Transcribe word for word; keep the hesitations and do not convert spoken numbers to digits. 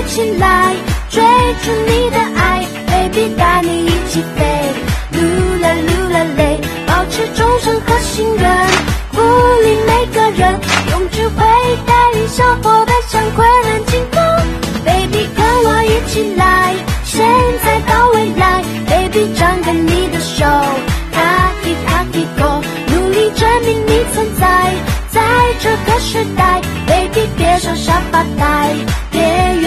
起来，追逐你的爱 ，baby 带你一起飞，噜啦噜啦嘞，保持忠诚和信任，鼓励每个人，用智慧带领小伙伴向困难进攻 ，baby 跟我一起来，现在到未来 ，baby 张开你的手，卡迪卡迪狗，努力证明你存在，在这个时代 ，baby 别傻傻发呆，别